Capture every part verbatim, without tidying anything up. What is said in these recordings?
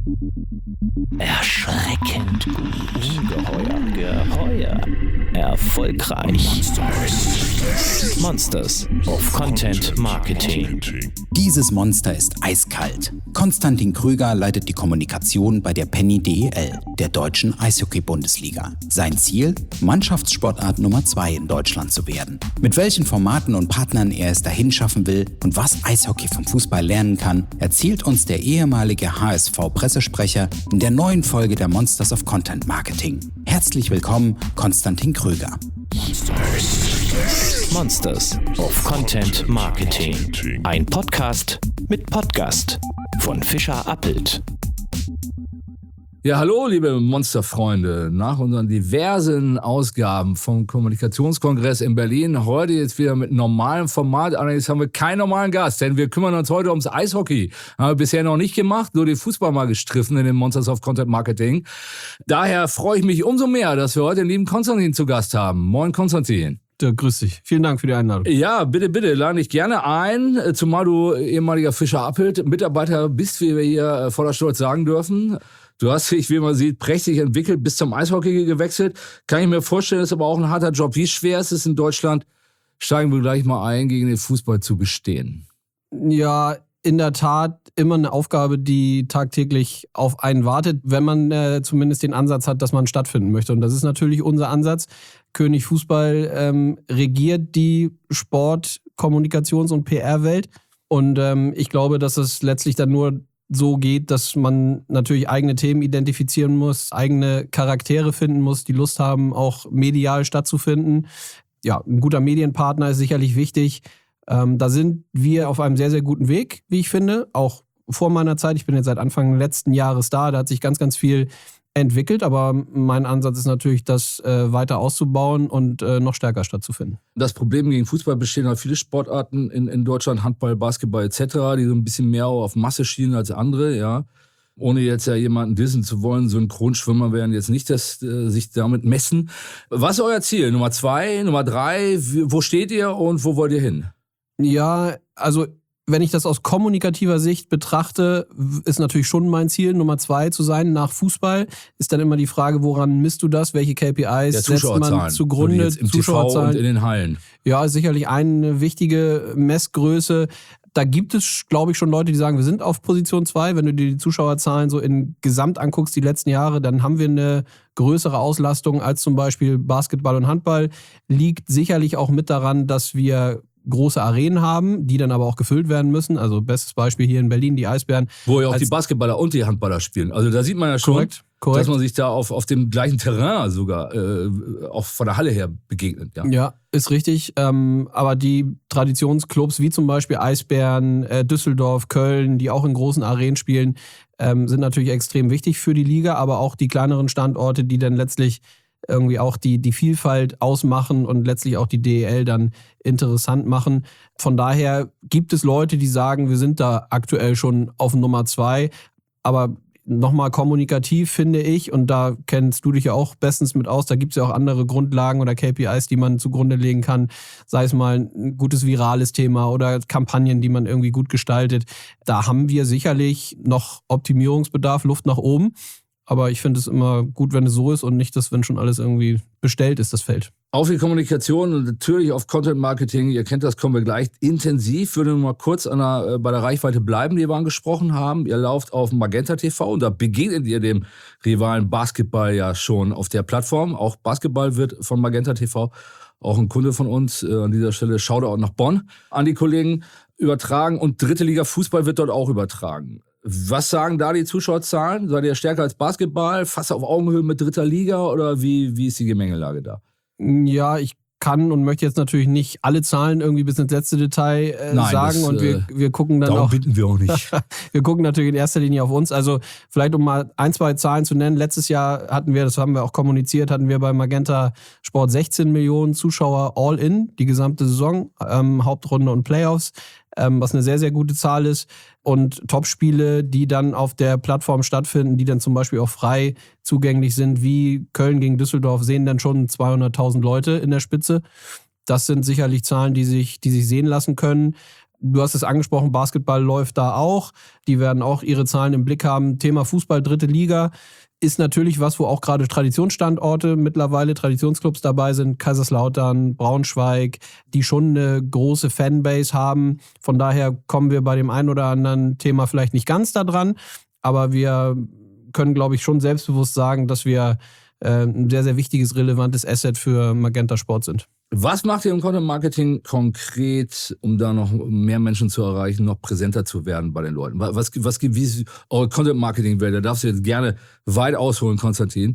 Erschreckend gut. Ungeheuer. Geheuer. Erfolgreich. Monsters of Content Marketing. Dieses Monster ist eiskalt. Konstantin Krüger leitet die Kommunikation bei der Penny D E L, der deutschen Eishockey-Bundesliga. Sein Ziel? Mannschaftssportart Nummer zwei in Deutschland zu werden. Mit welchen Formaten und Partnern er es dahin schaffen will und was Eishockey vom Fußball lernen kann, erzählt uns der ehemalige H S V-Pressesprecher in der neuen Folge der Monsters of Content Marketing. Herzlich willkommen, Konstantin Krüger. Monsters of Content Marketing. Ein Podcast mit Podcast von Fischer Appelt. Ja, hallo, liebe Monsterfreunde. Nach unseren diversen Ausgaben vom Kommunikationskongress in Berlin, heute jetzt wieder mit normalem Format. Allerdings haben wir keinen normalen Gast, denn wir kümmern uns heute ums Eishockey. Haben wir bisher noch nicht gemacht, nur den Fußball mal gestriffen in den Monsters of Content Marketing. Daher freue ich mich umso mehr, dass wir heute den lieben Konstantin zu Gast haben. Moin, Konstantin. Ja, grüß dich. Vielen Dank für die Einladung. Ja, bitte, bitte, lade dich gerne ein, zumal du ehemaliger Fischer Appelt Mitarbeiter bist, wie wir hier voller Stolz sagen dürfen. Du hast dich, wie man sieht, prächtig entwickelt, bis zum Eishockey gewechselt. Kann ich mir vorstellen, ist aber auch ein harter Job. Wie schwer ist es in Deutschland? Steigen wir gleich mal ein, gegen den Fußball zu bestehen. Ja, in der Tat immer eine Aufgabe, die tagtäglich auf einen wartet, wenn man äh, zumindest den Ansatz hat, dass man stattfinden möchte. Und das ist natürlich unser Ansatz. König Fußball ähm, regiert die Sport-, Kommunikations- und P R-Welt. Und ähm, ich glaube, dass es letztlich dann nur so geht, dass man natürlich eigene Themen identifizieren muss, eigene Charaktere finden muss, die Lust haben, auch medial stattzufinden. Ja, ein guter Medienpartner ist sicherlich wichtig. Ähm, da sind wir auf einem sehr, sehr guten Weg, wie ich finde. Auch vor meiner Zeit. Ich bin jetzt seit Anfang letzten Jahres da. Da hat sich ganz, ganz viel entwickelt. Aber mein Ansatz ist natürlich, das äh, weiter auszubauen und äh, noch stärker stattzufinden. Das Problem gegen Fußball bestehen halt viele Sportarten in, in Deutschland, Handball, Basketball et cetera, die so ein bisschen mehr auf Masse schielen als andere, ja. Ohne jetzt ja jemanden dissen zu wollen, Synchronschwimmer werden jetzt nicht das, äh, sich damit messen. Was ist euer Ziel? Nummer zwei, Nummer drei? Wo steht ihr und wo wollt ihr hin? Ja, also wenn ich das aus kommunikativer Sicht betrachte, ist natürlich schon mein Ziel, Nummer zwei zu sein nach Fußball. Ist dann immer die Frage, woran misst du das? Welche K P Is setzt man zugrunde? Jetzt im T V und in den Hallen. Ja, ist sicherlich eine wichtige Messgröße. Da gibt es, glaube ich, schon Leute, die sagen, wir sind auf Position zwei. Wenn du dir die Zuschauerzahlen so in Gesamt anguckst, die letzten Jahre, dann haben wir eine größere Auslastung als zum Beispiel Basketball und Handball. Liegt sicherlich auch mit daran, dass wir große Arenen haben, die dann aber auch gefüllt werden müssen. Also bestes Beispiel hier in Berlin, die Eisbären. Wo ja auch die Basketballer und die Handballer spielen. Also da sieht man ja schon, korrekt, korrekt. dass man sich da auf, auf dem gleichen Terrain sogar äh, auch von der Halle her begegnet. Ja, ja ist richtig. Ähm, aber die Traditionsclubs wie zum Beispiel Eisbären, äh, Düsseldorf, Köln, die auch in großen Arenen spielen, ähm, sind natürlich extrem wichtig für die Liga, aber auch die kleineren Standorte, die dann letztlich irgendwie auch die, die Vielfalt ausmachen und letztlich auch die D E L dann interessant machen. Von daher gibt es Leute, die sagen, wir sind da aktuell schon auf Nummer zwei. Aber nochmal kommunikativ finde ich, und da kennst du dich ja auch bestens mit aus, da gibt es ja auch andere Grundlagen oder K P Is, die man zugrunde legen kann. Sei es mal ein gutes virales Thema oder Kampagnen, die man irgendwie gut gestaltet. Da haben wir sicherlich noch Optimierungsbedarf, Luft nach oben. Aber ich finde es immer gut, wenn es so ist und nicht, dass wenn schon alles irgendwie bestellt ist, das Feld. Auf die Kommunikation und natürlich auf Content Marketing, ihr kennt das, kommen wir gleich intensiv. Ich würde nur mal kurz an der, bei der Reichweite bleiben, die wir angesprochen haben. Ihr lauft auf Magenta T V und da begegnet ihr dem Rivalen Basketball ja schon auf der Plattform. Auch Basketball wird von Magenta T V, auch ein Kunde von uns, äh, an dieser Stelle Shoutout nach Bonn, an die Kollegen übertragen. Und dritte Liga Fußball wird dort auch übertragen. Was sagen da die Zuschauerzahlen? Seid ihr stärker als Basketball, fast auf Augenhöhe mit dritter Liga oder wie, wie ist die Gemengelage da? Ja, ich kann und möchte jetzt natürlich nicht alle Zahlen irgendwie bis ins letzte Detail äh, Nein, sagen das, und wir, wir gucken dann darum auch. bitten wir auch nicht. Wir gucken natürlich in erster Linie auf uns. Also vielleicht um mal ein, zwei Zahlen zu nennen. Letztes Jahr hatten wir, das haben wir auch kommuniziert, hatten wir bei Magenta Sport sechzehn Millionen Zuschauer all in, die gesamte Saison, ähm, Hauptrunde und Playoffs. Ähm, was eine sehr, sehr gute Zahl ist. Und Topspiele, die dann auf der Plattform stattfinden, die dann zum Beispiel auch frei zugänglich sind, wie Köln gegen Düsseldorf, sehen dann schon zweihunderttausend Leute in der Spitze. Das sind sicherlich Zahlen, die sich, die sich sehen lassen können. Du hast es angesprochen, Basketball läuft da auch. Die werden auch ihre Zahlen im Blick haben. Thema Fußball, dritte Liga ist natürlich was, wo auch gerade Traditionsstandorte mittlerweile, Traditionsclubs dabei sind. Kaiserslautern, Braunschweig, die schon eine große Fanbase haben. Von daher kommen wir bei dem einen oder anderen Thema vielleicht nicht ganz da dran. Aber wir können, glaube ich, schon selbstbewusst sagen, dass wir äh, ein sehr, sehr wichtiges, relevantes Asset für Magenta Sport sind. Was macht ihr im Content Marketing konkret, um da noch mehr Menschen zu erreichen, noch präsenter zu werden bei den Leuten? Was, was wie ist eure Content Marketing Welt? Da darfst du jetzt gerne weit ausholen, Konstantin.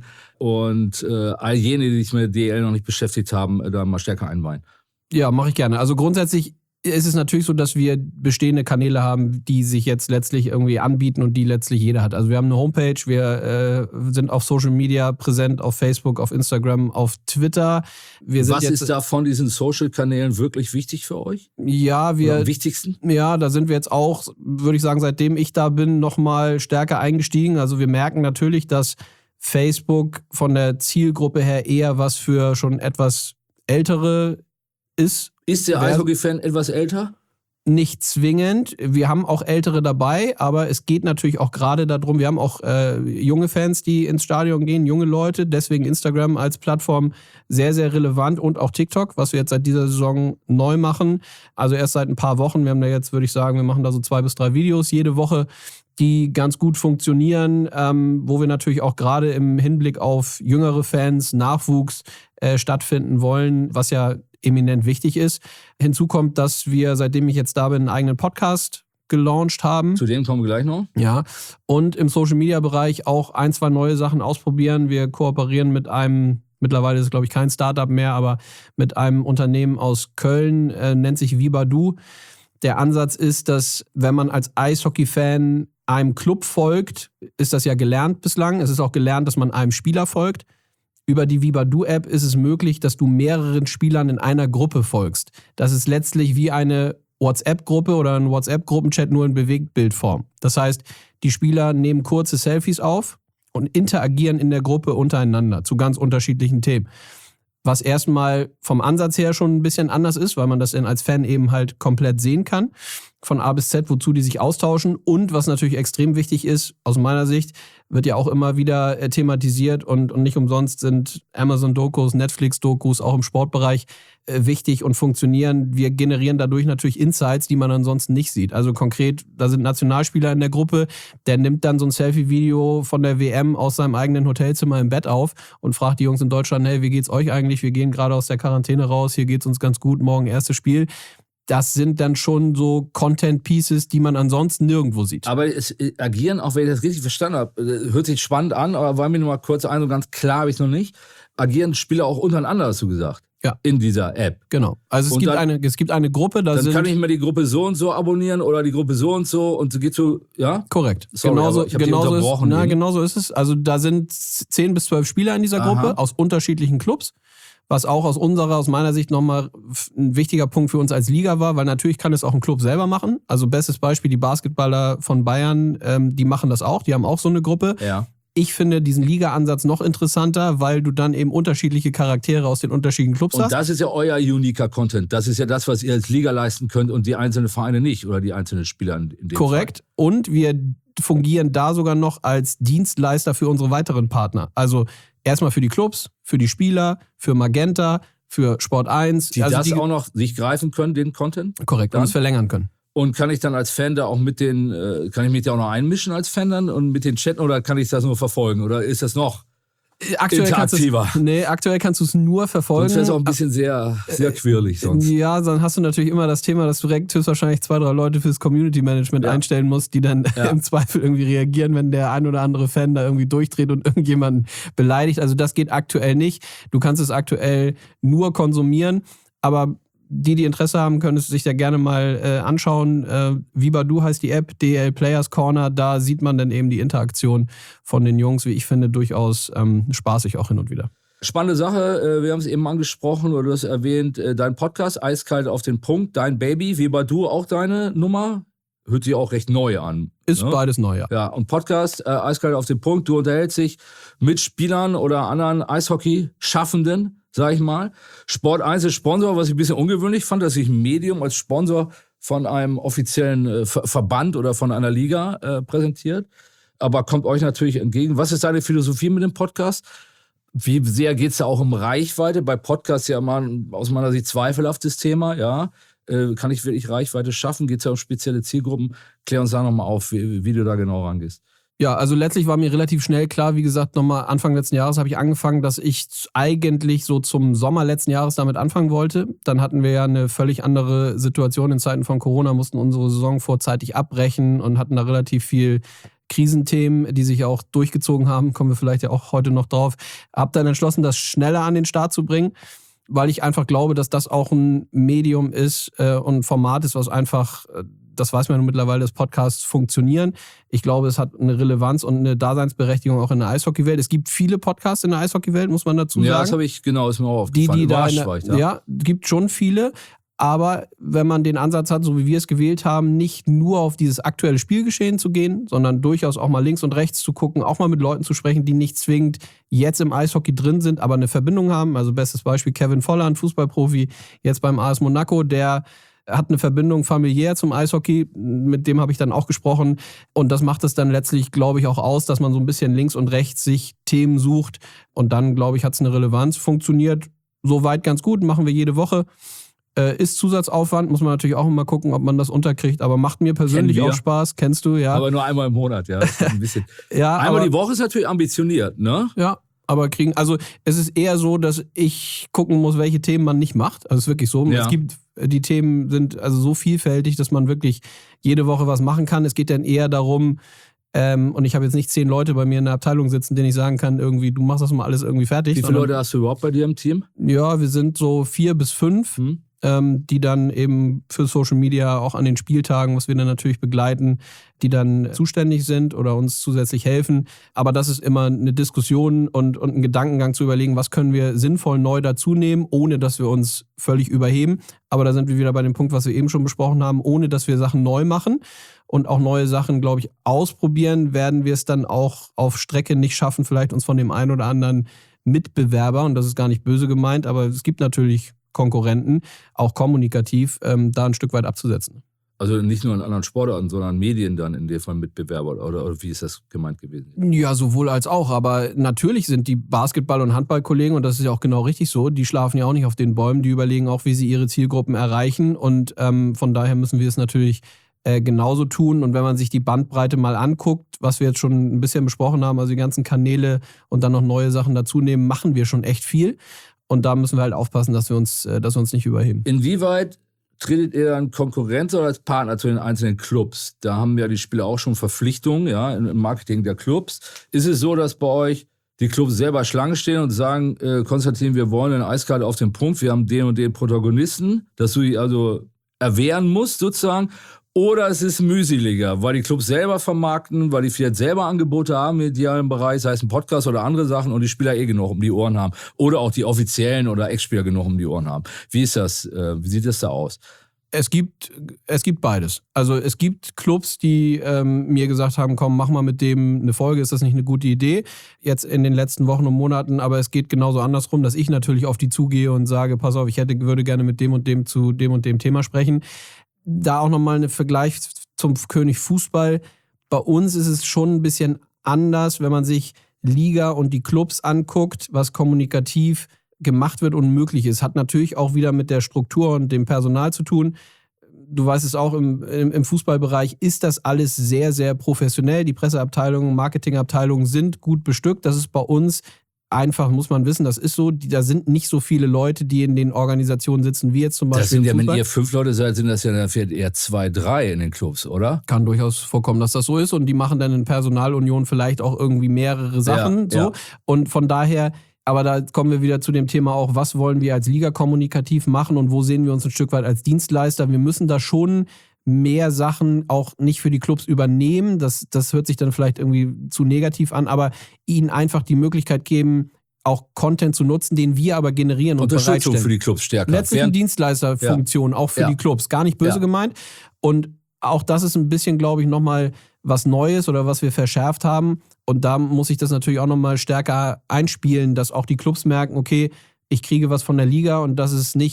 Und äh, all jene, die sich mit D L noch nicht beschäftigt haben, da mal stärker einweihen. Ja, mache ich gerne. Also grundsätzlich ist es natürlich so, dass wir bestehende Kanäle haben, die sich jetzt letztlich irgendwie anbieten und die letztlich jeder hat. Also wir haben eine Homepage, wir äh, sind auf Social Media präsent, auf Facebook, auf Instagram, auf Twitter. Wir sind Was jetzt, ist da von diesen Social-Kanälen wirklich wichtig für euch? Ja, wir, Oder am wichtigsten? Ja, da sind wir jetzt auch, würde ich sagen, seitdem ich da bin, nochmal stärker eingestiegen. Also wir merken natürlich, dass Facebook von der Zielgruppe her eher was für schon etwas Ältere ist. Ist der Eishockey-Fan etwas älter? Nicht zwingend. Wir haben auch Ältere dabei, aber es geht natürlich auch gerade darum, wir haben auch äh, junge Fans, die ins Stadion gehen, junge Leute, deswegen Instagram als Plattform sehr, sehr relevant und auch TikTok, was wir jetzt seit dieser Saison neu machen. Also erst seit ein paar Wochen. Wir haben da jetzt, würde ich sagen, wir machen da so zwei bis drei Videos jede Woche, die ganz gut funktionieren, ähm, wo wir natürlich auch gerade im Hinblick auf jüngere Fans, Nachwuchs äh, stattfinden wollen, was ja eminent wichtig ist. Hinzu kommt, dass wir, seitdem ich jetzt da bin, einen eigenen Podcast gelauncht haben. Zu dem kommen wir gleich noch. Ja, und im Social-Media-Bereich auch ein, zwei neue Sachen ausprobieren. Wir kooperieren mit einem, mittlerweile ist es, glaube ich, kein Startup mehr, aber mit einem Unternehmen aus Köln, äh, nennt sich Vibadu. Der Ansatz ist, dass wenn man als Eishockey-Fan einem Club folgt, ist das ja gelernt bislang. Es ist auch gelernt, dass man einem Spieler folgt. Über die Vibadu-App ist es möglich, dass du mehreren Spielern in einer Gruppe folgst. Das ist letztlich wie eine WhatsApp-Gruppe oder ein WhatsApp-Gruppenchat, nur in Bewegtbildform. Das heißt, die Spieler nehmen kurze Selfies auf und interagieren in der Gruppe untereinander zu ganz unterschiedlichen Themen. Was erstmal vom Ansatz her schon ein bisschen anders ist, weil man das dann als Fan eben halt komplett sehen kann, von A bis Z, wozu die sich austauschen. Und was natürlich extrem wichtig ist, aus meiner Sicht, wird ja auch immer wieder äh, thematisiert und, und nicht umsonst sind Amazon-Dokus, Netflix-Dokus auch im Sportbereich äh, wichtig und funktionieren. Wir generieren dadurch natürlich Insights, die man ansonsten nicht sieht. Also konkret, da sind Nationalspieler in der Gruppe, der nimmt dann so ein Selfie-Video von der W M aus seinem eigenen Hotelzimmer im Bett auf und fragt die Jungs in Deutschland, hey, wie geht's euch eigentlich? Wir gehen gerade aus der Quarantäne raus, hier geht's uns ganz gut, morgen erstes Spiel. Das sind dann schon so Content-Pieces, die man ansonsten nirgendwo sieht. Aber es agieren, auch wenn ich das richtig verstanden habe, hört sich spannend an, aber war mir nur mal kurz ein, so ganz klar habe ich es noch nicht, agieren Spieler auch untereinander, hast du gesagt, ja, in dieser App. Genau. Also es, Und gibt, dann, eine, es gibt eine Gruppe, da dann sind... kann ich mir die Gruppe so und so abonnieren oder die Gruppe so und so und so geht so, ja? Korrekt. Sorry, genauso, ich habe genauso die unterbrochen. Ist, na, genauso ist es. Also da sind zehn bis zwölf Spieler in dieser Gruppe. Aha. Aus unterschiedlichen Clubs. Was auch aus unserer, aus meiner Sicht nochmal ein wichtiger Punkt für uns als Liga war, weil natürlich kann es auch ein Club selber machen. Also bestes Beispiel, die Basketballer von Bayern, ähm, die machen das auch, die haben auch so eine Gruppe. Ja. Ich finde diesen Liga-Ansatz noch interessanter, weil du dann eben unterschiedliche Charaktere aus den unterschiedlichen Clubs und hast. Und das ist ja euer uniker Content. Das ist ja das, was ihr als Liga leisten könnt und die einzelnen Vereine nicht oder die einzelnen Spieler in dem Korrekt. Fall. Und wir fungieren da sogar noch als Dienstleister für unsere weiteren Partner. Also erstmal für die Clubs, für die Spieler, für Magenta, für Sport eins. Die also das die auch noch sich greifen können, den Content? Korrekt, dann? Und es verlängern können. Und kann ich dann als Fan da auch mit den, äh, kann ich mich da auch noch einmischen als Fan dann und mit den chatten oder kann ich das nur verfolgen? Oder ist das noch aktuell interaktiver? Nee, aktuell kannst du es nur verfolgen. Sonst wäre es auch ein bisschen sehr, sehr quirlig sonst. Ja, dann hast du natürlich immer das Thema, dass du direkt höchstwahrscheinlich zwei, drei Leute fürs Community Management ja. einstellen musst, die dann ja. im Zweifel irgendwie reagieren, wenn der ein oder andere Fan da irgendwie durchdreht und irgendjemanden beleidigt. Also das geht aktuell nicht. Du kannst es aktuell nur konsumieren, aber die, die Interesse haben, können es sich da gerne mal äh, anschauen. Äh, Vibadu heißt die App, D L Players Corner. Da sieht man dann eben die Interaktion von den Jungs, wie ich finde, durchaus ähm, spaßig auch hin und wieder. Spannende Sache, wir haben es eben angesprochen oder du hast erwähnt, dein Podcast, Eiskalt auf den Punkt, dein Baby, Vibadu auch deine Nummer? Hört sich auch recht neu an. Ist ne? Beides neu, ja. Ja, und Podcast, äh, Eiskalt auf den Punkt, du unterhältst dich mit Spielern oder anderen Eishockey-Schaffenden, sag ich mal. Sport eins ist Sponsor, was ich ein bisschen ungewöhnlich fand, dass sich ein Medium als Sponsor von einem offiziellen äh, Ver- Verband oder von einer Liga äh, präsentiert, aber kommt euch natürlich entgegen. Was ist deine Philosophie mit dem Podcast? Wie sehr geht es da auch um Reichweite? Bei Podcasts ja mal aus meiner Sicht zweifelhaftes Thema, ja. Äh, kann ich wirklich Reichweite schaffen? Geht es ja um spezielle Zielgruppen? Klär uns da nochmal auf, wie, wie du da genau rangehst. Ja, also letztlich war mir relativ schnell klar, wie gesagt, nochmal Anfang letzten Jahres habe ich angefangen, dass ich eigentlich so zum Sommer letzten Jahres damit anfangen wollte. Dann hatten wir ja eine völlig andere Situation in Zeiten von Corona, mussten unsere Saison vorzeitig abbrechen und hatten da relativ viel Krisenthemen, die sich auch durchgezogen haben, kommen wir vielleicht ja auch heute noch drauf. Hab dann entschlossen, das schneller an den Start zu bringen, weil ich einfach glaube, dass das auch ein Medium ist äh, und ein Format ist, was einfach, äh, das weiß man mittlerweile, dass Podcasts funktionieren. Ich glaube, es hat eine Relevanz und eine Daseinsberechtigung auch in der Eishockeywelt. Es gibt viele Podcasts in der Eishockeywelt, muss man dazu sagen. Ja, das habe ich, genau, ist mir auch Die, aufgefallen. die da in Überrascht der, war ich, ja. ja, gibt schon viele. Aber wenn man den Ansatz hat, so wie wir es gewählt haben, nicht nur auf dieses aktuelle Spielgeschehen zu gehen, sondern durchaus auch mal links und rechts zu gucken, auch mal mit Leuten zu sprechen, die nicht zwingend jetzt im Eishockey drin sind, aber eine Verbindung haben. Also bestes Beispiel Kevin Volland, Fußballprofi, jetzt beim A S Monaco, der hat eine Verbindung familiär zum Eishockey, mit dem habe ich dann auch gesprochen. Und das macht es dann letztlich, glaube ich, auch aus, dass man so ein bisschen links und rechts sich Themen sucht. Und dann, glaube ich, hat es eine Relevanz. Funktioniert soweit ganz gut, machen wir jede Woche. Äh, ist Zusatzaufwand, muss man natürlich auch immer gucken, ob man das unterkriegt, aber macht mir persönlich auch Spaß, kennst du, ja. Aber nur einmal im Monat, ja. Ein bisschen. ja einmal aber, die Woche ist natürlich ambitioniert, ne? Ja, aber kriegen, also es ist eher so, dass ich gucken muss, welche Themen man nicht macht. Also es ist wirklich so, ja. Es gibt, die Themen sind also so vielfältig, dass man wirklich jede Woche was machen kann. Es geht dann eher darum, Ähm, und ich habe jetzt nicht zehn Leute bei mir in der Abteilung sitzen, denen ich sagen kann, irgendwie, du machst das mal alles irgendwie fertig. Wie viele Leute hast du überhaupt bei dir im Team? Ja, wir sind so vier bis fünf, hm. ähm, die dann eben für Social Media auch an den Spieltagen, was wir dann natürlich begleiten, die dann zuständig sind oder uns zusätzlich helfen. Aber das ist immer eine Diskussion und, und ein Gedankengang zu überlegen, was können wir sinnvoll neu dazu nehmen, ohne dass wir uns völlig überheben. Aber da sind wir wieder bei dem Punkt, was wir eben schon besprochen haben, ohne dass wir Sachen neu machen. Und auch neue Sachen, glaube ich, ausprobieren, werden wir es dann auch auf Strecke nicht schaffen, vielleicht uns von dem einen oder anderen Mitbewerber, und das ist gar nicht böse gemeint, aber es gibt natürlich Konkurrenten, auch kommunikativ, ähm, da ein Stück weit abzusetzen. Also nicht nur in anderen Sportarten, sondern Medien dann in dem Fall Mitbewerber, oder, oder wie ist das gemeint gewesen? Ja, sowohl als auch, aber natürlich sind die Basketball- und Handballkollegen, und das ist ja auch genau richtig so, die schlafen ja auch nicht auf den Bäumen, die überlegen auch, wie sie ihre Zielgruppen erreichen, und ähm, von daher müssen wir es natürlich Äh, genauso tun. Und wenn man sich die Bandbreite mal anguckt, was wir jetzt schon ein bisschen besprochen haben, also die ganzen Kanäle und dann noch neue Sachen dazu nehmen, machen wir schon echt viel. Und da müssen wir halt aufpassen, dass wir uns, äh, dass wir uns nicht überheben. Inwieweit tretet ihr dann Konkurrenz oder als Partner zu den einzelnen Clubs? Da haben ja die Spieler auch schon Verpflichtungen, ja, im Marketing der Clubs. Ist es so, dass bei euch die Clubs selber Schlange stehen und sagen, äh, Konstantin, wir wollen eine Eiskarte auf den Punkt, wir haben den und den Protagonisten, dass du die also erwehren musst sozusagen? Oder es ist mühseliger, weil die Clubs selber vermarkten, weil die vielleicht selber Angebote haben im medialen Bereich, sei es ein Podcast oder andere Sachen, und die Spieler eh genug um die Ohren haben. Oder auch die Offiziellen oder Ex-Spieler genug um die Ohren haben. Wie ist das? Wie sieht das da aus? Es gibt, es gibt beides. Also es gibt Clubs, die ähm, mir gesagt haben, komm, mach mal mit dem eine Folge, ist das nicht eine gute Idee? Jetzt in den letzten Wochen und Monaten, aber es geht genauso andersrum, dass ich natürlich auf die zugehe und sage, pass auf, ich hätte, würde gerne mit dem und dem zu dem und dem Thema sprechen. Da auch nochmal ein Vergleich zum König Fußball. Bei uns ist es schon ein bisschen anders, wenn man sich Liga und die Clubs anguckt, was kommunikativ gemacht wird und möglich ist. Hat natürlich auch wieder mit der Struktur und dem Personal zu tun. Du weißt es auch, im, im Fußballbereich ist das alles sehr, sehr professionell. Die Presseabteilungen, Marketingabteilungen sind gut bestückt. Das ist bei uns einfach, muss man wissen, das ist so, die, da sind nicht so viele Leute, die in den Organisationen sitzen, wie jetzt zum Beispiel. Das sind ja, im Fußball. wenn ihr fünf Leute seid, sind das ja dann vielleicht eher zwei, drei in den Clubs, oder? Kann durchaus vorkommen, dass das so ist, und die machen dann in Personalunion vielleicht auch irgendwie mehrere Sachen. Ja, so. Ja. Und von daher, aber da kommen wir wieder zu dem Thema auch, was wollen wir als Liga kommunikativ machen und wo sehen wir uns ein Stück weit als Dienstleister. Wir müssen da schon mehr Sachen auch nicht für die Clubs übernehmen. Das, das hört sich dann vielleicht irgendwie zu negativ an, aber ihnen einfach die Möglichkeit geben, auch Content zu nutzen, den wir aber generieren und bereitstellen. Unterstützung für die Clubs stärker. Letztlich eine Dienstleisterfunktion, ja. auch für ja. die Clubs. Gar nicht böse ja. gemeint. Und auch das ist ein bisschen, glaube ich, nochmal was Neues oder was wir verschärft haben. Und da muss ich das natürlich auch nochmal stärker einspielen, dass auch die Clubs merken, okay, ich kriege was von der Liga und das ist nicht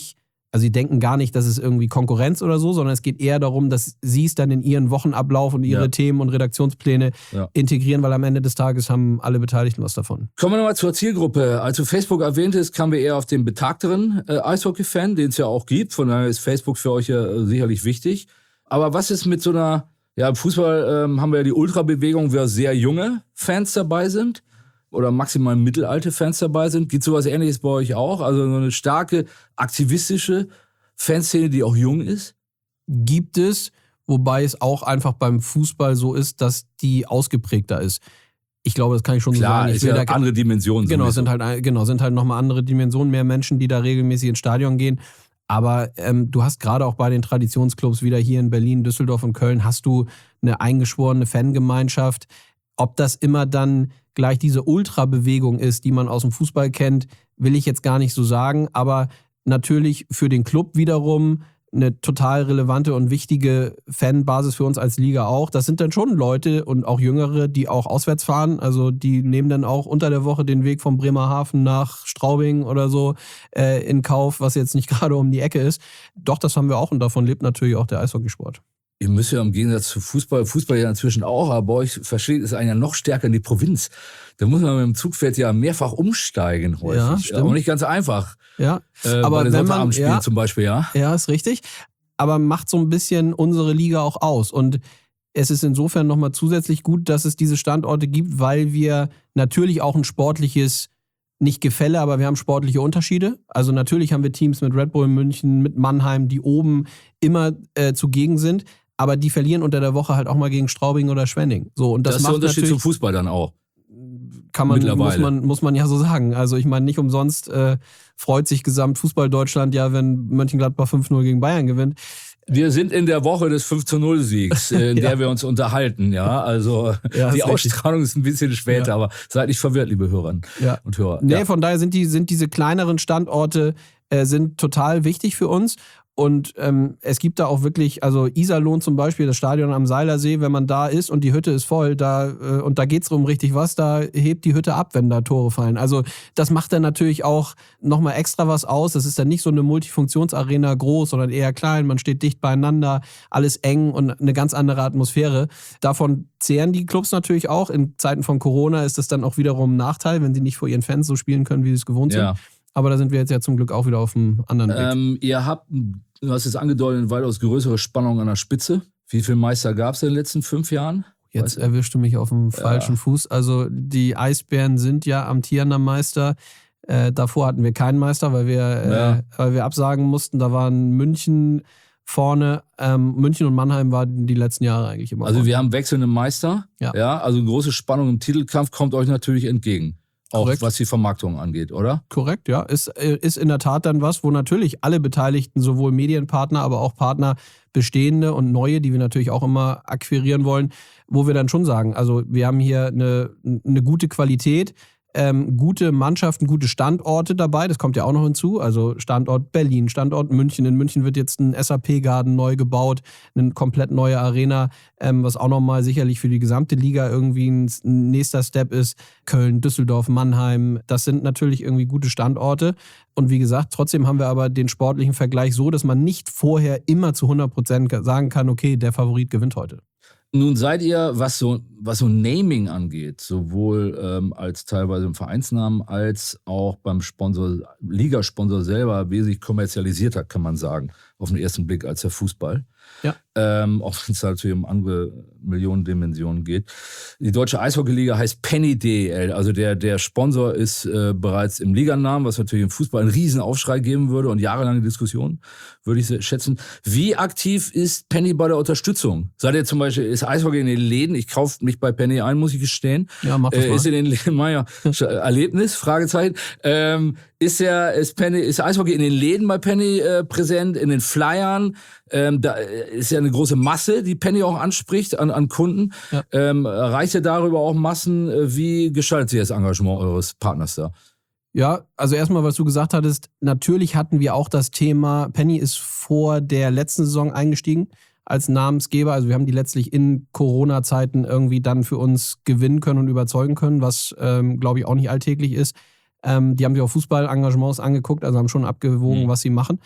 Also sie denken gar nicht, dass es irgendwie Konkurrenz oder so, sondern es geht eher darum, dass sie es dann in ihren Wochenablauf und ihre ja. Themen und Redaktionspläne ja. integrieren, weil am Ende des Tages haben alle Beteiligten was davon. Kommen wir nochmal zur Zielgruppe. Als du Facebook erwähntest, kamen wir eher auf den betagteren äh, Eishockey-Fan, den es ja auch gibt. Von daher ist Facebook für euch ja äh, sicherlich wichtig. Aber was ist mit so einer, ja im Fußball ähm, haben wir ja die Ultrabewegung, wo sehr junge Fans dabei sind oder maximal mittelalte Fans dabei sind. Gibt sowas Ähnliches bei euch auch? Also so eine starke, aktivistische Fanszene, die auch jung ist? Gibt es, wobei es auch einfach beim Fußball so ist, dass die ausgeprägter ist. Ich glaube, das kann ich schon Klar, so sagen. Ich ist ja da, andere Dimensionen. Genau, sind halt, genau, sind halt nochmal andere Dimensionen, mehr Menschen, die da regelmäßig ins Stadion gehen. Aber ähm, du hast gerade auch bei den Traditionsclubs wieder hier in Berlin, Düsseldorf und Köln, hast du eine eingeschworene Fangemeinschaft. Ob das immer dann gleich diese Ultrabewegung ist, die man aus dem Fußball kennt, will ich jetzt gar nicht so sagen. Aber natürlich für den Club wiederum eine total relevante und wichtige Fanbasis für uns als Liga auch. Das sind dann schon Leute und auch Jüngere, die auch auswärts fahren. Also die nehmen dann auch unter der Woche den Weg vom Bremerhaven nach Straubing oder so äh, in Kauf, was jetzt nicht gerade um die Ecke ist. Doch, das haben wir auch und davon lebt natürlich auch der Eishockeysport. Ihr müsst ja im Gegensatz zu Fußball, Fußball ja inzwischen auch, aber bei euch versteht es einen ja noch stärker in die Provinz. Da muss man mit dem Zugpferd ja mehrfach umsteigen häufig. Ja, stimmt. Auch nicht ganz einfach. Ja, äh, aber bei den wenn man, ja, zum Beispiel, ja. Ja, ist richtig. Aber macht so ein bisschen unsere Liga auch aus. Und es ist insofern nochmal zusätzlich gut, dass es diese Standorte gibt, weil wir natürlich auch ein sportliches, nicht Gefälle, aber wir haben sportliche Unterschiede. Also natürlich haben wir Teams mit Red Bull München, mit Mannheim, die oben immer äh, zugegen sind. Aber die verlieren unter der Woche halt auch mal gegen Straubing oder Schwenning. So, und das, das ist macht der Unterschied zum Fußball dann auch. Kann man, muss man, muss man ja so sagen. Also ich meine, nicht umsonst äh, freut sich gesamt Fußball Deutschland ja, wenn Mönchengladbach fünf null gegen Bayern gewinnt. Wir sind in der Woche des fünf zu null Siegs, in ja. der wir uns unterhalten. Ja, also ja, die Ausstrahlung richtig. Ist ein bisschen später, ja. aber seid nicht verwirrt, liebe Hörerinnen ja. und Hörer. Nee, ja. von daher sind, die, sind diese kleineren Standorte äh, sind total wichtig für uns. Und ähm, es gibt da auch wirklich, also Iserlohn zum Beispiel, das Stadion am Seilersee, wenn man da ist und die Hütte ist voll, da äh, und da geht's um richtig was, da hebt die Hütte ab, wenn da Tore fallen. Also das macht dann natürlich auch nochmal extra was aus. Das ist dann nicht so eine Multifunktionsarena groß, sondern eher klein. Man steht dicht beieinander, alles eng und eine ganz andere Atmosphäre. Davon zehren die Clubs natürlich auch. In Zeiten von Corona ist das dann auch wiederum ein Nachteil, wenn sie nicht vor ihren Fans so spielen können, wie sie es gewohnt sind. Ja. Aber da sind wir jetzt ja zum Glück auch wieder auf einem anderen Weg. Ähm, ihr habt, du hast es angedeutet, eine weitaus größere Spannung an der Spitze. Wie viele Meister gab es in den letzten fünf Jahren? Jetzt erwischst du mich auf dem falschen ja. Fuß. Also die Eisbären sind ja amtierender Meister. Äh, davor hatten wir keinen Meister, weil wir, äh, ja. weil wir absagen mussten. Da waren München vorne. Ähm, München und Mannheim waren die letzten Jahre eigentlich immer. Also vorne. Wir haben wechselnde Meister. Ja. ja. Also eine große Spannung im Titelkampf kommt euch natürlich entgegen. Auch korrekt. Was die Vermarktung angeht, oder? Korrekt, ja. Ist, ist in der Tat dann was, wo natürlich alle Beteiligten, sowohl Medienpartner, aber auch Partner, bestehende und neue, die wir natürlich auch immer akquirieren wollen, wo wir dann schon sagen, also wir haben hier eine, eine gute Qualität, ähm, gute Mannschaften, gute Standorte dabei, das kommt ja auch noch hinzu, also Standort Berlin, Standort München. In München wird jetzt ein S A P-Garden neu gebaut, eine komplett neue Arena, ähm, was auch nochmal sicherlich für die gesamte Liga irgendwie ein nächster Step ist. Köln, Düsseldorf, Mannheim, das sind natürlich irgendwie gute Standorte. Und wie gesagt, trotzdem haben wir aber den sportlichen Vergleich so, dass man nicht vorher immer zu hundert Prozent sagen kann, okay, der Favorit gewinnt heute. Nun seid ihr, was so, was so Naming angeht, sowohl ähm, als teilweise im Vereinsnamen als auch beim Sponsor, Ligasponsor selber wesentlich kommerzialisierter, kann man sagen, auf den ersten Blick als der Fußball. Ja. Ähm, auch wenn es natürlich um andere Millionendimensionen geht. Die Deutsche Eishockeyliga heißt Penny D E L. Also der, der Sponsor ist äh, bereits im Liganamen, was natürlich im Fußball einen riesen Aufschrei geben würde und jahrelange Diskussionen, würde ich schätzen. Wie aktiv ist Penny bei der Unterstützung? Seid ihr zum Beispiel, ist Eishockey in den Läden? Ich kaufe mich bei Penny ein, muss ich gestehen. Ja, mach das äh, mal. Ist in den Läden, ja, Erlebnis, Fragezeichen. Ähm, ist der, ist Penny, ist Eishockey in den Läden bei Penny äh, präsent, in den Flyern? Ähm, da ist ja eine große Masse, die Penny auch anspricht an, an Kunden. Ja. Ähm, erreicht ihr darüber auch Massen? Wie gestaltet sich das Engagement eures Partners da? Ja, also erstmal, was du gesagt hattest, natürlich hatten wir auch das Thema, Penny ist vor der letzten Saison eingestiegen als Namensgeber. Also wir haben die letztlich in Corona-Zeiten irgendwie dann für uns gewinnen können und überzeugen können, was, ähm, glaube ich, auch nicht alltäglich ist. Ähm, die haben sich auch Fußballengagements angeguckt, also haben schon abgewogen, mhm. was sie machen.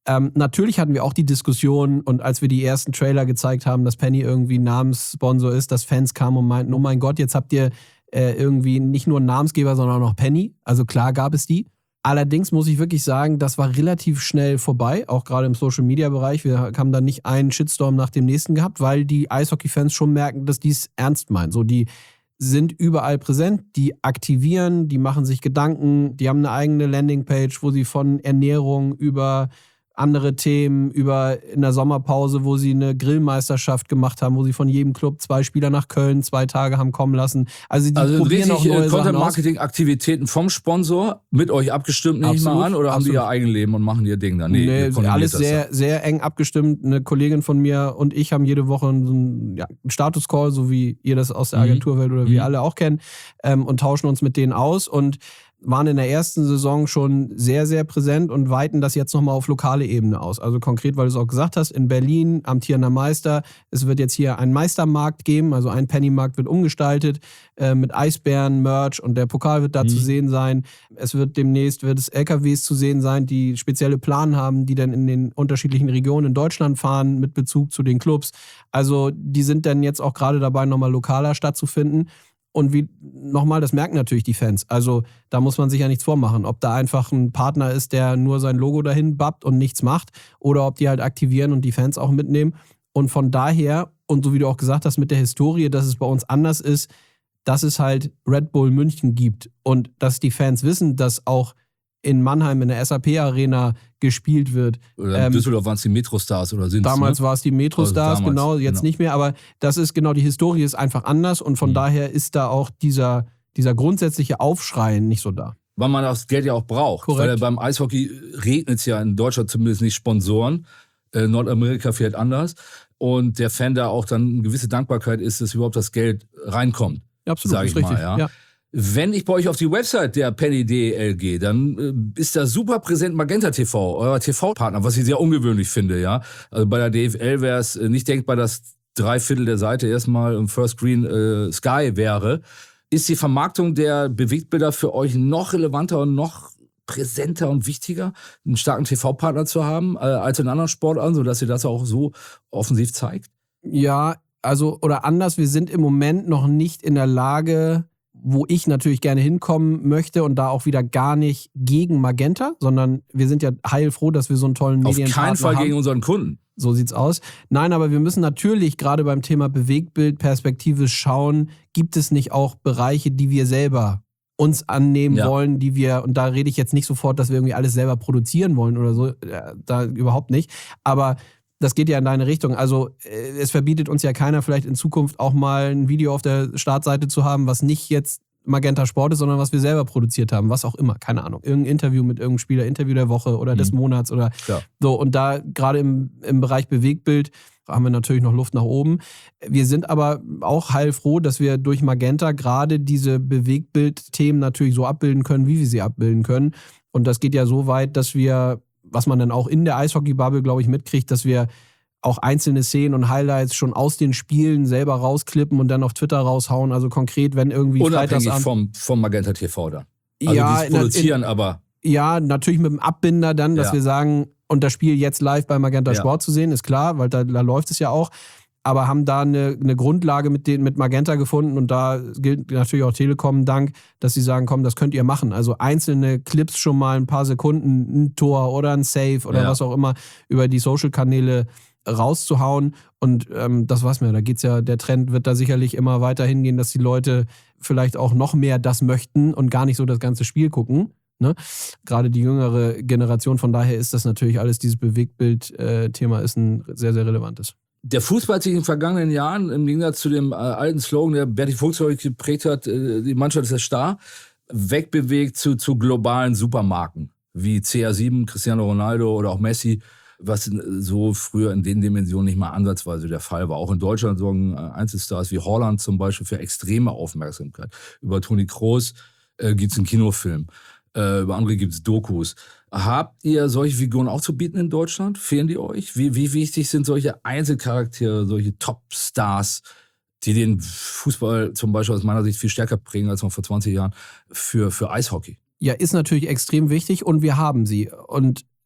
Ähm, natürlich hatten wir auch die Diskussion und als wir die ersten Trailer gezeigt haben, dass Penny irgendwie Namenssponsor ist, dass Fans kamen und meinten, oh mein Gott, jetzt habt ihr äh, irgendwie nicht nur einen Namensgeber, sondern auch noch Penny. Also klar gab es die. Allerdings muss ich wirklich sagen, das war relativ schnell vorbei, auch gerade im Social-Media-Bereich. Wir haben da nicht einen Shitstorm nach dem nächsten gehabt, weil die Eishockey-Fans schon merken, dass die es ernst meinen. So, die sind überall präsent, die aktivieren, die machen sich Gedanken, die haben eine eigene Landingpage, wo sie von Ernährung über andere Themen, über in der Sommerpause, wo sie eine Grillmeisterschaft gemacht haben, wo sie von jedem Club zwei Spieler nach Köln zwei Tage haben kommen lassen. Also die also probieren auch neue Content-Marketing-Aktivitäten vom Sponsor mit euch abgestimmt, nehme ich mal an, oder absolut. Haben die ihr Eigenleben und machen ihr Ding dann? Nee, nee alles sehr, sehr eng abgestimmt. Eine Kollegin von mir und ich haben jede Woche einen, ja, einen Status-Call, so wie ihr das aus der Agenturwelt oder mhm. wir alle auch kennen, ähm, und tauschen uns mit denen aus und waren in der ersten Saison schon sehr, sehr präsent und weiten das jetzt nochmal auf lokale Ebene aus. Also konkret, weil du es auch gesagt hast, in Berlin, amtierender Meister. Es wird jetzt hier einen Meistermarkt geben, also ein Pennymarkt wird umgestaltet äh, mit Eisbären, Merch und der Pokal wird da mhm. zu sehen sein. Es wird demnächst wird es L K Ws zu sehen sein, die spezielle Plan haben, die dann in den unterschiedlichen Regionen in Deutschland fahren mit Bezug zu den Clubs. Also die sind dann jetzt auch gerade dabei, nochmal lokaler stattzufinden. Und wie nochmal, das merken natürlich die Fans. Also da muss man sich ja nichts vormachen. Ob da einfach ein Partner ist, der nur sein Logo dahin bappt und nichts macht, oder ob die halt aktivieren und die Fans auch mitnehmen. Und von daher, und so wie du auch gesagt hast, mit der Historie, dass es bei uns anders ist, dass es halt Red Bull München gibt und dass die Fans wissen, dass auch in Mannheim in der S A P-Arena gespielt wird. Oder in ähm, Düsseldorf waren es die Metrostars oder sind es? Damals ne? war es die Metrostars, also genau, jetzt genau. nicht mehr. Aber das ist genau, die Historie ist einfach anders und von mhm. daher ist da auch dieser, dieser grundsätzliche Aufschrei nicht so da. Weil man das Geld ja auch braucht. Korrekt. Weil beim Eishockey regnet es ja in Deutschland zumindest nicht Sponsoren. Äh, Nordamerika fährt anders. Und der Fan da auch dann eine gewisse Dankbarkeit ist, dass überhaupt das Geld reinkommt. Ja, absolut, sag ich ist richtig. Mal, ja. ja. Wenn ich bei euch auf die Website der Penny D E L gehe, dann äh, ist da super präsent Magenta T V, euer T V-Partner, was ich sehr ungewöhnlich finde, ja. Also bei der D F L wäre es nicht denkbar, dass drei Viertel der Seite erstmal im First Screen äh, Sky wäre. Ist die Vermarktung der Bewegtbilder für euch noch relevanter und noch präsenter und wichtiger, einen starken T V-Partner zu haben, äh, als in anderen Sportarten, sodass ihr das auch so offensiv zeigt? Ja, also, oder anders, wir sind im Moment noch nicht in der Lage, wo ich natürlich gerne hinkommen möchte und da auch wieder gar nicht gegen Magenta, sondern wir sind ja heilfroh, dass wir so einen tollen Medienpartner haben. Auf keinen Fall haben. Gegen unseren Kunden. So sieht's aus. Nein, aber wir müssen natürlich gerade beim Thema Bewegtbild perspektivisch schauen, gibt es nicht auch Bereiche, die wir selber uns annehmen ja. wollen, die wir, und da rede ich jetzt nicht sofort, dass wir irgendwie alles selber produzieren wollen oder so, da überhaupt nicht, aber das geht ja in deine Richtung. Also es verbietet uns ja keiner, vielleicht in Zukunft auch mal ein Video auf der Startseite zu haben, was nicht jetzt Magenta Sport ist, sondern was wir selber produziert haben, was auch immer, keine Ahnung. Irgendein Interview mit irgendeinem Spieler, Interview der Woche oder mhm. des Monats oder ja. so. Und da gerade im, im Bereich Bewegtbild haben wir natürlich noch Luft nach oben. Wir sind aber auch heilfroh, dass wir durch Magenta gerade diese Bewegtbild-Themen natürlich so abbilden können, wie wir sie abbilden können. Und das geht ja so weit, dass wir, was man dann auch in der Eishockey-Bubble, glaube ich, mitkriegt, dass wir auch einzelne Szenen und Highlights schon aus den Spielen selber rausklippen und dann auf Twitter raushauen. Also konkret, wenn irgendwie Unabhängig Freitagsabend vom, vom Magenta T V da. Also ja, die produzieren in, aber. Ja, natürlich mit dem Abbinder dann, dass ja. wir sagen, und das Spiel jetzt live bei Magenta ja. Sport zu sehen, ist klar, weil da, da läuft es ja auch. Aber haben da eine, eine Grundlage mit, den, mit Magenta gefunden und da gilt natürlich auch Telekom Dank, dass sie sagen, komm, das könnt ihr machen. Also einzelne Clips schon mal ein paar Sekunden, ein Tor oder ein Save oder ja. was auch immer über die Social-Kanäle rauszuhauen. Und ähm, das war's mir. Da geht's ja, der Trend wird da sicherlich immer weiter hingehen, dass die Leute vielleicht auch noch mehr das möchten und gar nicht so das ganze Spiel gucken. Ne? Gerade die jüngere Generation, von daher ist das natürlich alles, dieses Bewegtbild-Thema ist ein sehr, sehr relevantes. Der Fußball hat sich in den vergangenen Jahren, im Gegensatz zu dem äh, alten Slogan, der Berti Fuchs geprägt hat, äh, die Mannschaft ist der Star, wegbewegt zu, zu globalen Supermarken, wie C R sieben, Cristiano Ronaldo oder auch Messi, was so früher in den Dimensionen nicht mal ansatzweise der Fall war. Auch in Deutschland sorgen Einzelstars wie Haaland zum Beispiel für extreme Aufmerksamkeit. Über Toni Kroos äh, gibt es einen Kinofilm. Äh, über andere gibt es Dokus. Habt ihr solche Figuren auch zu bieten in Deutschland? Fehlen die euch? Wie, wie wichtig sind solche Einzelcharaktere, solche Topstars, die den Fußball zum Beispiel aus meiner Sicht viel stärker prägen als noch vor zwanzig Jahren für, für Eishockey? Ja, ist natürlich extrem wichtig und wir haben sie. Und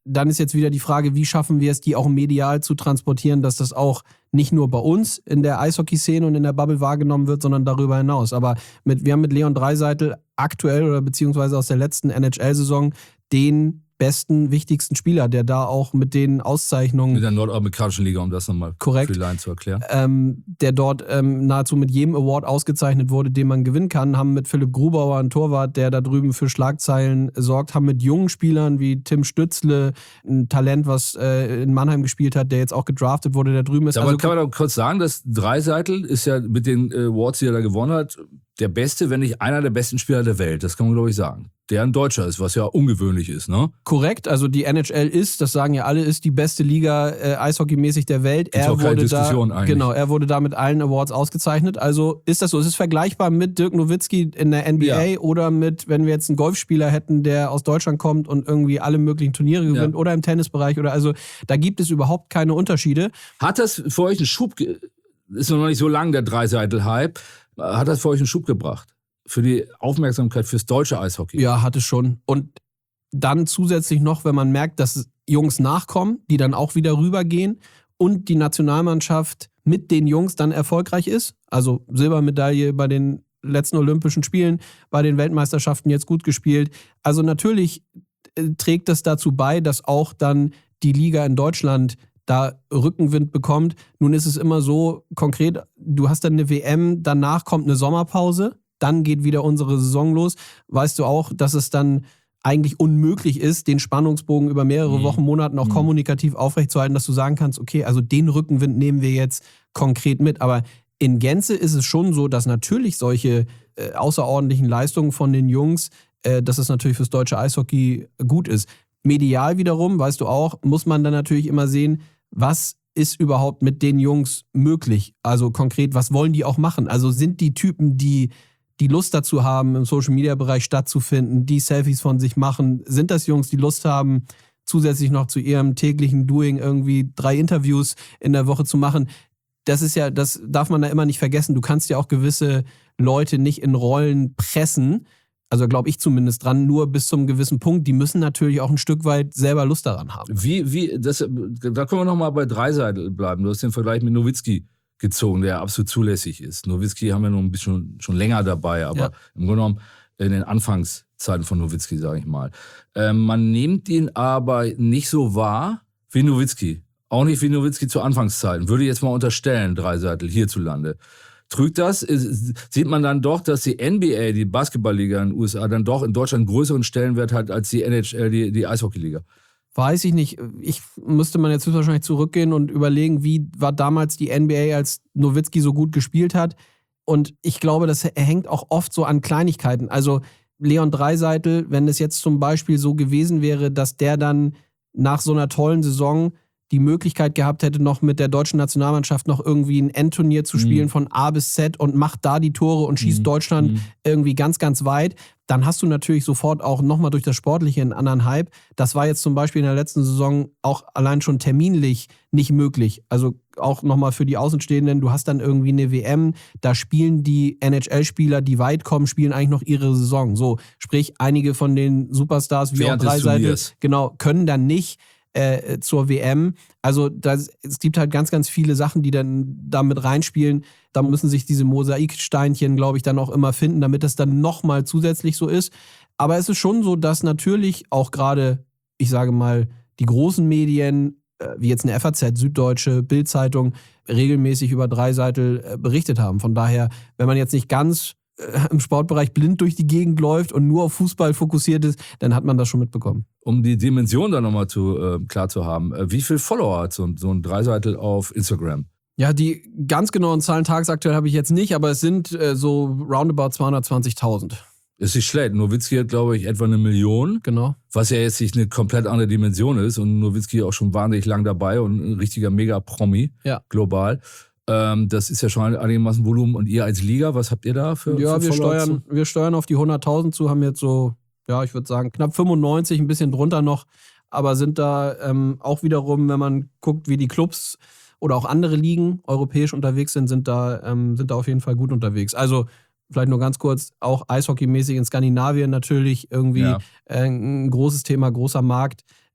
dann ist jetzt wieder die Frage, wie schaffen wir es, die auch medial zu transportieren, dass das auch nicht nur bei uns in der Eishockey-Szene und in der Bubble wahrgenommen wird, sondern darüber hinaus. Aber mit, wir haben mit Leon Draisaitl aktuell oder beziehungsweise aus der letzten N H L-Saison den besten, wichtigsten Spieler, der da auch mit den Auszeichnungen... Mit der nordamerikanischen Liga, um das nochmal korrekt, für Line zu erklären. Ähm, der dort ähm, nahezu mit jedem Award ausgezeichnet wurde, den man gewinnen kann, haben mit Philipp Grubauer einen Torwart, der da drüben für Schlagzeilen sorgt, haben mit jungen Spielern wie Tim Stützle ein Talent, was äh, in Mannheim gespielt hat, der jetzt auch gedraftet wurde, der drüben ist. Aber also, kann man doch kurz sagen, dass Draisaitl ist ja mit den äh, Awards, die er da gewonnen hat, der beste, wenn nicht einer der besten Spieler der Welt. Das kann man, glaube ich, sagen. Der ein Deutscher ist, was ja ungewöhnlich ist, ne? Korrekt, also die N H L ist, das sagen ja alle, ist die beste Liga äh, eishockeymäßig der Welt. Gibt's er auch keine wurde Diskussion da, eigentlich. Genau, er wurde da mit allen Awards ausgezeichnet. Also ist das so? Ist es vergleichbar mit Dirk Nowitzki in der N B A Ja. oder mit, wenn wir jetzt einen Golfspieler hätten, der aus Deutschland kommt und irgendwie alle möglichen Turniere gewinnt Ja. oder im Tennisbereich oder also da gibt es überhaupt keine Unterschiede. Hat das für euch einen Schub, ge- ist noch nicht so lang der Draisaitl-Hype, hat das für euch einen Schub gebracht? Für die Aufmerksamkeit fürs deutsche Eishockey? Ja, hat es schon. Und dann zusätzlich noch, wenn man merkt, dass Jungs nachkommen, die dann auch wieder rübergehen und die Nationalmannschaft mit den Jungs dann erfolgreich ist. Also Silbermedaille bei den letzten Olympischen Spielen, bei den Weltmeisterschaften jetzt gut gespielt. Also natürlich äh, trägt das dazu bei, dass auch dann die Liga in Deutschland da Rückenwind bekommt. Nun ist es immer so konkret, du hast dann eine W M, danach kommt eine Sommerpause, dann geht wieder unsere Saison los. Weißt du auch, dass es dann eigentlich unmöglich ist, den Spannungsbogen über mehrere Mhm. Wochen, Monaten auch Mhm. kommunikativ aufrechtzuerhalten, dass du sagen kannst, okay, also den Rückenwind nehmen wir jetzt konkret mit. Aber in Gänze ist es schon so, dass natürlich solche äh, außerordentlichen Leistungen von den Jungs, äh, dass es natürlich fürs deutsche Eishockey gut ist. Medial wiederum, weißt du auch, muss man dann natürlich immer sehen, was ist überhaupt mit den Jungs möglich? Also konkret, was wollen die auch machen? Also sind die Typen, die die Lust dazu haben, im Social-Media-Bereich stattzufinden, die Selfies von sich machen, sind das Jungs, die Lust haben, zusätzlich noch zu ihrem täglichen Doing irgendwie drei Interviews in der Woche zu machen? Das ist ja, das darf man da immer nicht vergessen. Du kannst ja auch gewisse Leute nicht in Rollen pressen, also glaube ich zumindest dran, nur bis zum gewissen Punkt. Die müssen natürlich auch ein Stück weit selber Lust daran haben. Wie, wie, das, da können wir nochmal bei Draisaitl bleiben. Du hast den Vergleich mit Nowitzki gezogen, der absolut zulässig ist. Nowitzki haben wir noch ein bisschen schon länger dabei, aber Ja. im Grunde genommen in den Anfangszeiten von Nowitzki, sage ich mal. Ähm, man nimmt ihn aber nicht so wahr wie Nowitzki. Auch nicht wie Nowitzki zu Anfangszeiten. Würde ich jetzt mal unterstellen, Draisaitl hierzulande. Trügt das? Ist, sieht man dann doch, dass die N B A, die Basketballliga in den U S A, dann doch in Deutschland einen größeren Stellenwert hat als die N H L, die, die Eishockeyliga? Weiß ich nicht. Ich müsste man jetzt wahrscheinlich zurückgehen und überlegen, wie war damals die N B A, als Nowitzki so gut gespielt hat. Und ich glaube, das hängt auch oft so an Kleinigkeiten. Also Leon Draisaitl, wenn es jetzt zum Beispiel so gewesen wäre, dass der dann nach so einer tollen Saison die Möglichkeit gehabt hätte, noch mit der deutschen Nationalmannschaft noch irgendwie ein Endturnier zu spielen Mhm. von A bis Z und macht da die Tore und schießt Mhm. Deutschland Mhm. irgendwie ganz, ganz weit, dann hast du natürlich sofort auch nochmal durch das Sportliche einen anderen Hype. Das war jetzt zum Beispiel in der letzten Saison auch allein schon terminlich nicht möglich. Also auch nochmal für die Außenstehenden, du hast dann irgendwie eine W M, da spielen die N H L-Spieler, die weit kommen, spielen eigentlich noch ihre Saison. So, sprich, einige von den Superstars wie auch Während des Draisaitl, Turniers. genau, können dann nicht äh, zur W M. Also das, es gibt halt ganz, ganz viele Sachen, die dann da mit reinspielen. Da müssen sich diese Mosaiksteinchen, glaube ich, dann auch immer finden, damit das dann nochmal zusätzlich so ist. Aber es ist schon so, dass natürlich auch gerade, ich sage mal, die großen Medien, äh, wie jetzt eine F A Z, Süddeutsche, Bild-Zeitung, regelmäßig über Draisaitl äh, berichtet haben. Von daher, wenn man jetzt nicht ganz äh, im Sportbereich blind durch die Gegend läuft und nur auf Fußball fokussiert ist, dann hat man das schon mitbekommen. Um die Dimension da nochmal zu, äh, klar zu haben, äh, wie viele Follower hat so, so ein Draisaitl auf Instagram? Ja, die ganz genauen Zahlen tagesaktuell habe ich jetzt nicht, aber es sind äh, so roundabout zweihundertzwanzigtausend. Ist nicht schlecht. Nowitzki hat, glaube ich, etwa eine Million, Genau. was ja jetzt nicht eine komplett andere Dimension ist. Und Nowitzki auch schon wahnsinnig lang dabei und ein richtiger Mega-Promi, Ja. global. Ähm, das ist ja schon einigermaßen Volumen. Und ihr als Liga, was habt ihr da für Ja, für wir Follower steuern, wir steuern auf die hunderttausend zu, haben jetzt so, ja, ich würde sagen, knapp fünfundneunzig, ein bisschen drunter noch, aber sind da ähm, auch wiederum, wenn man guckt, wie die Clubs oder auch andere Ligen europäisch unterwegs sind, sind da, ähm, sind da auf jeden Fall gut unterwegs. Also vielleicht nur ganz kurz, auch eishockeymäßig in Skandinavien natürlich irgendwie Ja. äh, ein großes Thema, großer Markt.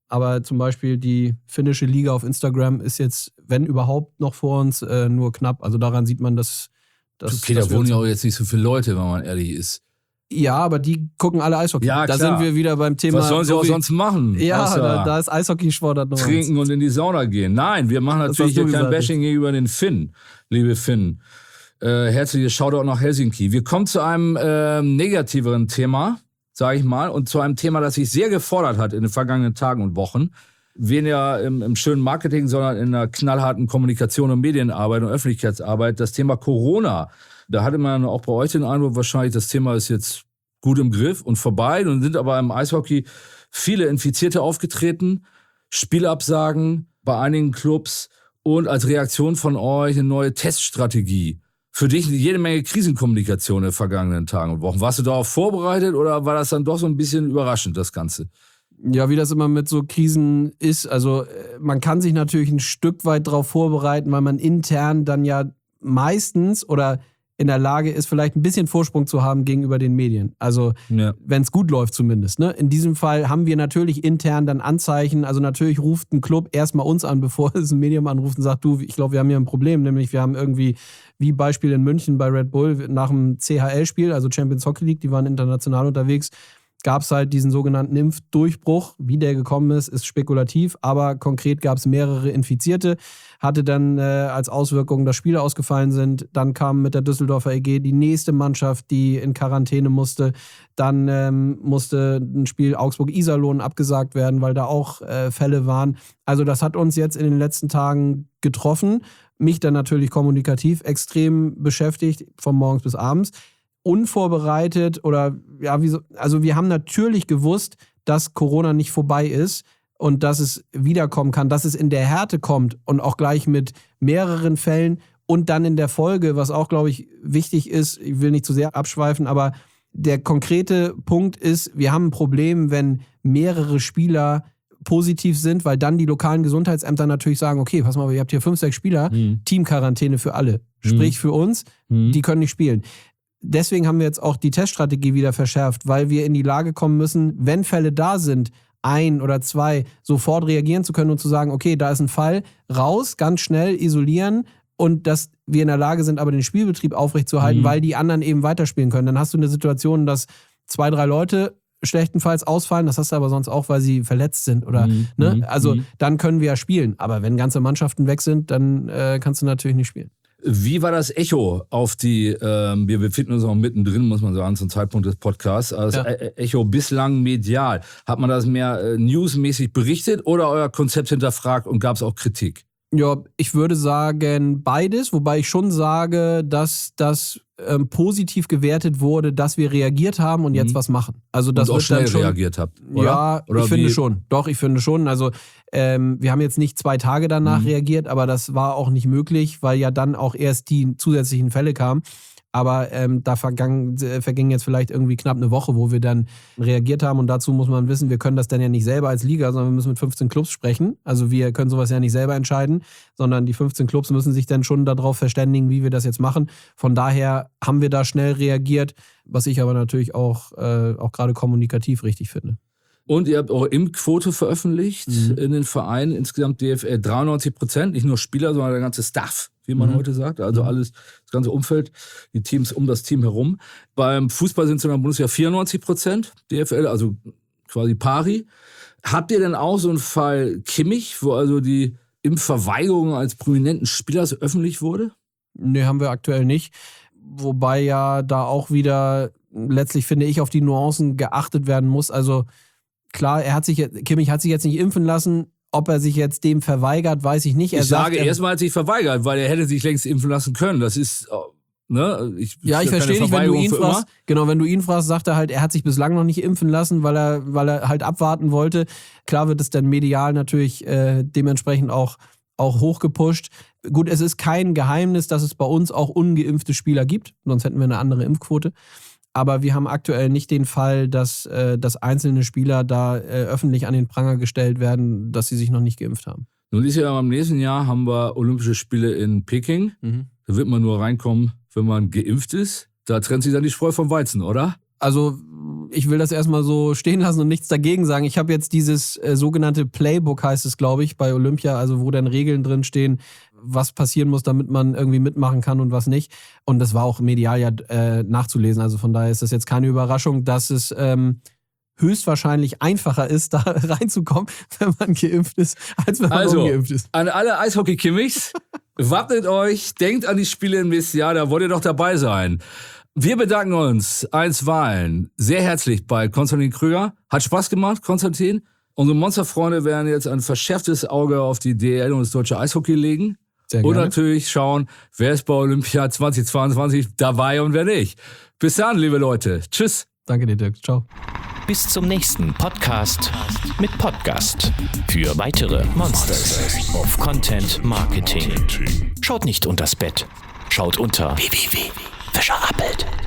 Aber zum Beispiel die finnische Liga auf Instagram ist jetzt, wenn überhaupt, noch vor uns, äh, nur knapp. Also daran sieht man, dass... dass okay, dass da wohnen ja auch jetzt nicht so viele Leute, wenn man ehrlich ist. Ja, aber die gucken alle Eishockey. Ja, da klar. sind wir wieder beim Thema... Was sollen sie so auch wie, sonst machen? Ja, da, da ist Eishockey-Sportart noch Trinken und in die Sauna gehen. Nein, wir machen Das natürlich hast du hier kein gesagt Bashing gegenüber den Finnen, liebe Finnen. Äh, herzliches Shoutout nach Helsinki. Wir kommen zu einem äh, negativeren Thema, sage ich mal, und zu einem Thema, das sich sehr gefordert hat in den vergangenen Tagen und Wochen. Weniger im, im schönen Marketing, sondern in der knallharten Kommunikation und Medienarbeit und Öffentlichkeitsarbeit. Das Thema Corona. Da hatte man auch bei euch den Eindruck, wahrscheinlich das Thema ist jetzt gut im Griff und vorbei. Nun sind aber im Eishockey viele Infizierte aufgetreten, Spielabsagen bei einigen Clubs und als Reaktion von euch eine neue Teststrategie. Für dich jede Menge Krisenkommunikation in den vergangenen Tagen und Wochen. Warst du darauf vorbereitet oder war das dann doch so ein bisschen überraschend, das Ganze? Ja, wie das immer mit so Krisen ist. Also man kann sich natürlich ein Stück weit darauf vorbereiten, weil man intern dann ja meistens oder in der Lage ist, vielleicht ein bisschen Vorsprung zu haben gegenüber den Medien. Also ja. Wenn es gut läuft zumindest. Ne? In diesem Fall haben wir natürlich intern dann Anzeichen. Also natürlich ruft ein Club erstmal uns an, bevor es ein Medium anruft und sagt, du, ich glaube, wir haben hier ein Problem. Nämlich wir haben irgendwie, wie Beispiel in München bei Red Bull, nach dem C H L-Spiel, also Champions Hockey League, die waren international unterwegs, gab es halt diesen sogenannten Impfdurchbruch. Wie der gekommen ist, ist spekulativ, aber konkret gab es mehrere Infizierte. Hatte dann äh, als Auswirkung, dass Spiele ausgefallen sind. Dann kam mit der Düsseldorfer E G die nächste Mannschaft, die in Quarantäne musste. Dann ähm, musste ein Spiel Augsburg-Iserlohn abgesagt werden, weil da auch äh, Fälle waren. Also das hat uns jetzt in den letzten Tagen getroffen. Mich dann natürlich kommunikativ extrem beschäftigt, von morgens bis abends. Unvorbereitet oder ja, wie so, also wir haben natürlich gewusst, dass Corona nicht vorbei ist und dass es wiederkommen kann, dass es in der Härte kommt und auch gleich mit mehreren Fällen und dann in der Folge, was auch, glaube ich, wichtig ist, ich will nicht zu sehr abschweifen, aber der konkrete Punkt ist, wir haben ein Problem, wenn mehrere Spieler positiv sind, weil dann die lokalen Gesundheitsämter natürlich sagen, okay, pass mal, ihr habt hier fünf, sechs Spieler, mhm. Teamquarantäne für alle, sprich für uns, mhm. die können nicht spielen. Deswegen haben wir jetzt auch die Teststrategie wieder verschärft, weil wir in die Lage kommen müssen, wenn Fälle da sind, ein oder zwei, sofort reagieren zu können und zu sagen, okay, da ist ein Fall, raus, ganz schnell isolieren und dass wir in der Lage sind, aber den Spielbetrieb aufrechtzuerhalten, mhm. weil die anderen eben weiterspielen können. Dann hast du eine Situation, dass zwei, drei Leute schlechtenfalls ausfallen, das hast du aber sonst auch, weil sie verletzt sind oder, mhm. ne? Also mhm. dann können wir ja spielen, aber wenn ganze Mannschaften weg sind, dann äh, kannst du natürlich nicht spielen. Wie war das Echo auf die, ähm, wir befinden uns auch mittendrin, muss man sagen, zum Zeitpunkt des Podcasts, also ja. das Echo bislang medial. Hat man das mehr äh, newsmäßig berichtet oder euer Konzept hinterfragt und gab es auch Kritik? Ja, ich würde sagen beides, wobei ich schon sage, dass das ähm, positiv gewertet wurde, dass wir reagiert haben und jetzt mhm. was machen. Also das und auch wird schnell dann schon, reagiert habt, oder? Ja, oder ich wie? finde schon. Doch, ich finde schon. Also ähm, wir haben jetzt nicht zwei Tage danach mhm. reagiert, aber das war auch nicht möglich, weil ja dann auch erst die zusätzlichen Fälle kamen. Aber ähm, da vergang, äh, verging jetzt vielleicht irgendwie knapp eine Woche, wo wir dann reagiert haben. Und dazu muss man wissen, wir können das dann ja nicht selber als Liga, sondern wir müssen mit fünfzehn Clubs sprechen. Also wir können sowas ja nicht selber entscheiden, sondern die fünfzehn Clubs müssen sich dann schon darauf verständigen, wie wir das jetzt machen. Von daher haben wir da schnell reagiert, was ich aber natürlich auch, äh, auch gerade kommunikativ richtig finde. Und ihr habt eure Impfquote veröffentlicht mhm. in den Vereinen, insgesamt D F L dreiundneunzig Prozent, nicht nur Spieler, sondern der ganze Staff, wie man mhm. heute sagt, also alles, das ganze Umfeld, die Teams um das Team herum. Beim Fußball sind es in der Bundesliga vierundneunzig Prozent D F L, also quasi pari. Habt ihr denn auch so einen Fall Kimmich, wo also die Impfverweigerung als prominenten Spielers öffentlich wurde? Nee, haben wir aktuell nicht. Wobei ja da auch wieder letztlich, finde ich, auf die Nuancen geachtet werden muss. Also klar, er hat sich, Kimmich hat sich jetzt nicht impfen lassen. Ob er sich jetzt dem verweigert, weiß ich nicht. Er ich sagt, sage, erstmal hat er sich verweigert, weil er hätte sich längst impfen lassen können. Das ist, ne? Ich, ja, ich verstehe nicht, wenn du ihn fragst. Genau, wenn du ihn fragst, sagt er halt, er hat sich bislang noch nicht impfen lassen, weil er, weil er halt abwarten wollte. Klar wird es dann medial natürlich äh, dementsprechend auch, auch hochgepusht. Gut, es ist kein Geheimnis, dass es bei uns auch ungeimpfte Spieler gibt. Sonst hätten wir eine andere Impfquote. Aber wir haben aktuell nicht den Fall, dass, äh, dass einzelne Spieler da äh, öffentlich an den Pranger gestellt werden, dass sie sich noch nicht geimpft haben. Nun ist ja im nächsten Jahr haben wir Olympische Spiele in Peking. Mhm. Da wird man nur reinkommen, wenn man geimpft ist. Da trennt sich dann die Spreu vom Weizen, oder? Also ich will das erstmal so stehen lassen und nichts dagegen sagen. Ich habe jetzt dieses äh, sogenannte Playbook, heißt es, glaube ich, bei Olympia, also wo dann Regeln drin stehen, was passieren muss, damit man irgendwie mitmachen kann und was nicht. Und das war auch medial ja äh, nachzulesen. Also von daher ist das jetzt keine Überraschung, dass es ähm, höchstwahrscheinlich einfacher ist, da reinzukommen, wenn man geimpft ist, als wenn man also, ungeimpft ist. An alle Eishockey-Kimmichs, wappnet euch, denkt an die Spiele im nächsten Jahr, da wollt ihr doch dabei sein. Wir bedanken uns einstweilen sehr herzlich bei Konstantin Krüger. Hat Spaß gemacht, Konstantin. Unsere Monsterfreunde werden jetzt ein verschärftes Auge auf die D E L und das deutsche Eishockey legen. Sehr und gerne. natürlich schauen, wer ist bei Olympia zweitausendzweiundzwanzig dabei und wer nicht. Bis dann, liebe Leute. Tschüss. Danke dir, Dirk. Ciao. Bis zum nächsten Podcast mit Podcast. Für weitere Monsters of Content Marketing. Schaut nicht unters Bett. Schaut unter w w w punkt fischer appelt.